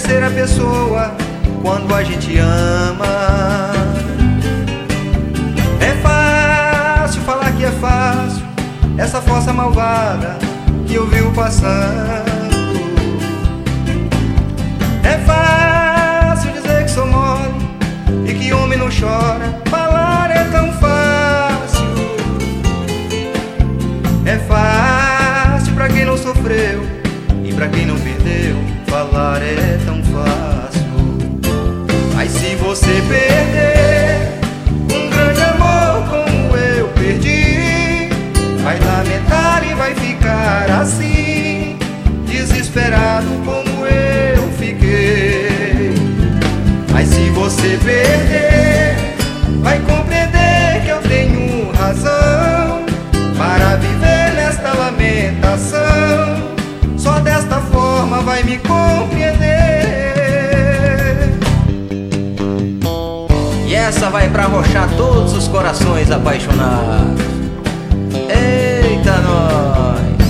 esquecer a pessoa quando a gente ama. É fácil falar que é fácil, essa força malvada que eu vivo passando. É fácil dizer que sou mole e que homem não chora, falar é tão fácil. É fácil pra quem não sofreu e pra quem não perdeu, falar é tão fácil. Mas se você perder um grande amor como eu perdi, vai lamentar e vai ficar assim, desesperado como eu fiquei. Mas se você perder, vai compreender que eu tenho razão para viver nesta lamentação. Só desta forma vai me compreender. E essa vai pra arrochar todos os corações apaixonados. Eita nós!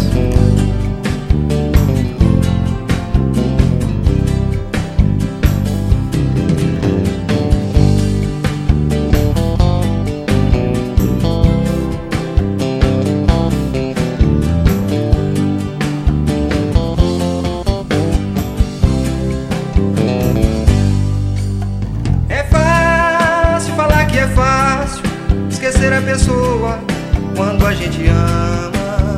É fácil esquecer a pessoa quando a gente ama.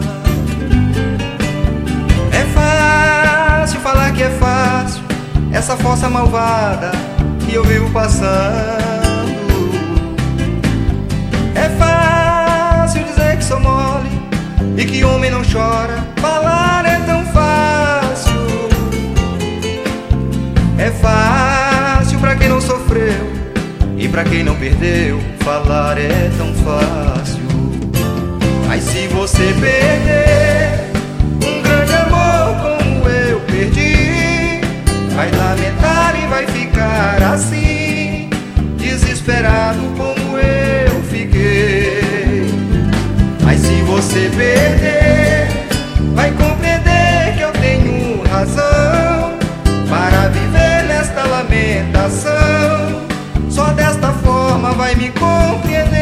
É fácil falar que é fácil, essa força malvada que eu vivo passando. É fácil dizer que sou mole e que homem não chora, falar é tão fácil. É fácil pra quem não sofreu e pra quem não perdeu, falar é tão fácil. Mas se você perder um grande amor como eu perdi, vai lamentar e vai ficar assim, desesperado como eu fiquei. Mas se você perder, vai compreender que eu tenho razão para viver nesta lamentação. Só desta forma vai me compreender.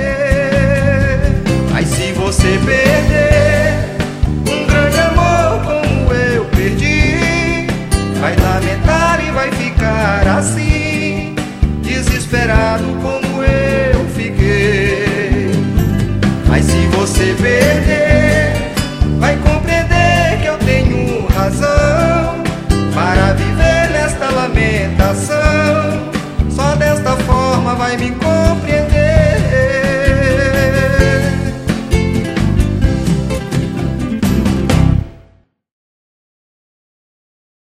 Mas se você perder um grande amor como eu perdi, vai lamentar e vai ficar assim, desesperado como eu fiquei. Mas se você perder, vai compreender que eu tenho razão para viver nesta lamentação. Só desta forma vai me compreender.